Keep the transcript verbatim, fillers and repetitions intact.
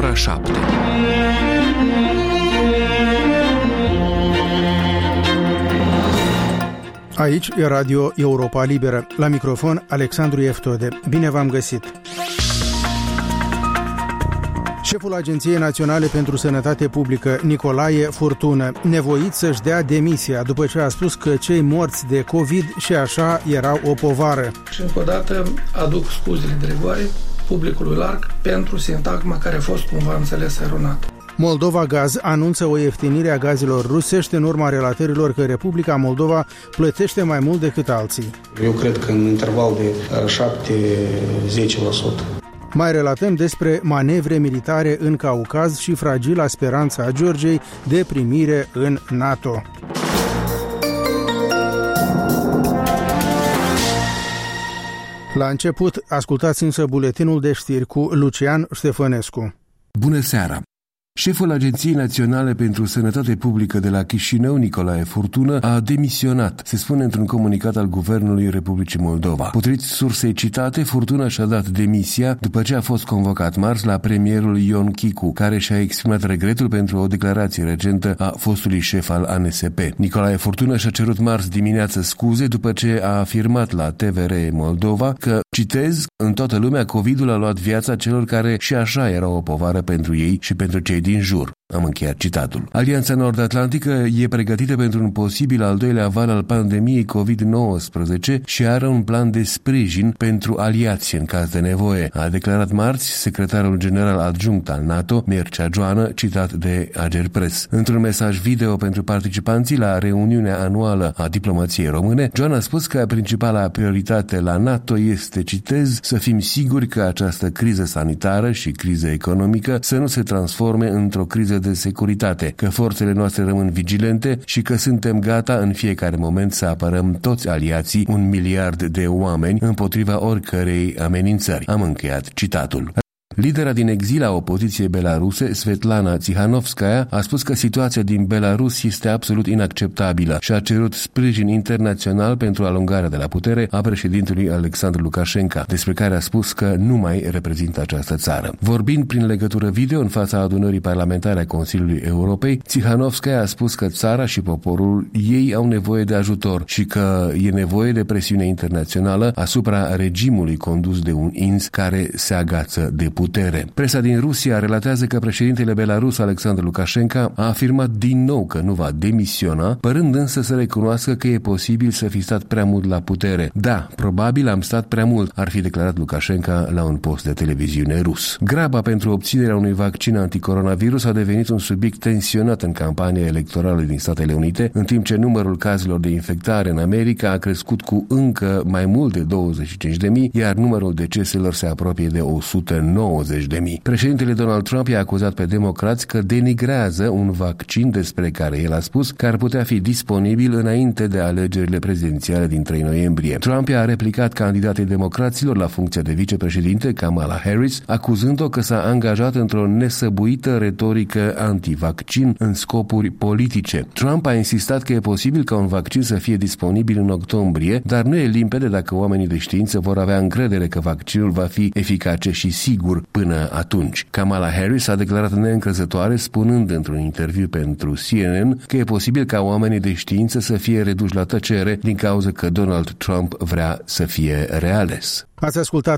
ora șapte. Aici e Radio Europa Liberă. La microfon, Alexandru Eftode. Bine v-am găsit! Șeful Agenției Naționale pentru Sănătate Publică, Nicolae Furtună, nevoit să-și dea demisia după ce a spus că cei morți de COVID și așa erau o povară. Și încă o dată aduc scuzele de rigoare publicului larg pentru sintagma care a fost cumva înțeles eronat. Moldova Gaz anunță o ieftinire a gazelor rusești în urma relatărilor că Republica Moldova plătește mai mult decât alții. Eu cred că în interval de șapte la zece la sută. Mai relatăm despre manevre militare în Caucaz și fragila speranța a Georgiei de primire în NATO. La început, ascultați însă buletinul de știri cu Lucian Ștefănescu. Bună seara! Șeful Agenției Naționale pentru Sănătate Publică de la Chișinău, Nicolae Furtună, a demisionat, se spune într-un comunicat al Guvernului Republicii Moldova. Potrivit sursei citate, Furtună și-a dat demisia după ce a fost convocat marți la premierul Ion Chicu, care și-a exprimat regretul pentru o declarație recentă a fostului șef al A N S P. Nicolae Furtună și-a cerut marți dimineață scuze după ce a afirmat la T V R Moldova că, citez, în toată lumea COVID-ul a luat viața celor care și așa erau o povară pentru ei și pentru cei din jur. Am încheiat citatul. Alianța Nord-Atlantică e pregătită pentru un posibil al doilea val al pandemiei COVID nouăsprezece și are un plan de sprijin pentru aliați în caz de nevoie, a declarat marți secretarul general adjunct al NATO, Mircea Joană, citat de Agerpres. Într-un mesaj video pentru participanții la reuniunea anuală a diplomației române, Joană a spus că principala prioritate la NATO este, citez, să fim siguri că această criză sanitară și criză economică să nu se transforme într-o criză de securitate, că forțele noastre rămân vigilente și că suntem gata în fiecare moment să apărăm toți aliații, un miliard de oameni, împotriva oricărei amenințări. Am încheiat citatul. Lidera din exil a opoziției belaruse, Svetlana Tsihanovskaya, a spus că situația din Belarus este absolut inacceptabilă și a cerut sprijin internațional pentru alungarea de la putere a președintelui Alexandru Lukashenko, despre care a spus că nu mai reprezintă această țară. Vorbind prin legătură video în fața adunării parlamentare a Consiliului Europei, Tsihanovskaya a spus că țara și poporul ei au nevoie de ajutor și că e nevoie de presiune internațională asupra regimului condus de un ins care se agață de putere. Presa din Rusia relatează că președintele belarus Alexandru Lukashenko a afirmat din nou că nu va demisiona, părând însă să recunoască că e posibil să fi stat prea mult la putere. Da, probabil am stat prea mult, ar fi declarat Lukashenko la un post de televiziune rus. Graba pentru obținerea unui vaccin anticoronavirus a devenit un subiect tensionat în campania electorală din Statele Unite, în timp ce numărul cazurilor de infectare în America a crescut cu încă mai mult de douăzeci și cinci de mii, iar numărul deceselor se apropie de o sută nouăzeci de mii. Președintele Donald Trump i-a acuzat pe democrați că denigrează un vaccin despre care el a spus că ar putea fi disponibil înainte de alegerile prezidențiale din trei noiembrie. Trump i-a replicat candidatei democraților la funcția de vicepreședinte, Kamala Harris, acuzând-o că s-a angajat într-o nesăbuită retorică antivaccin în scopuri politice. Trump a insistat că e posibil ca un vaccin să fie disponibil în octombrie, dar nu e limpede dacă oamenii de știință vor avea încredere că vaccinul va fi eficace și sigur până atunci. Kamala Harris a declarat neîncrezătoare, spunând într-un interviu pentru C N N că e posibil ca oamenii de știință să fie reduși la tăcere din cauza că Donald Trump vrea să fie reales. Ați ascultat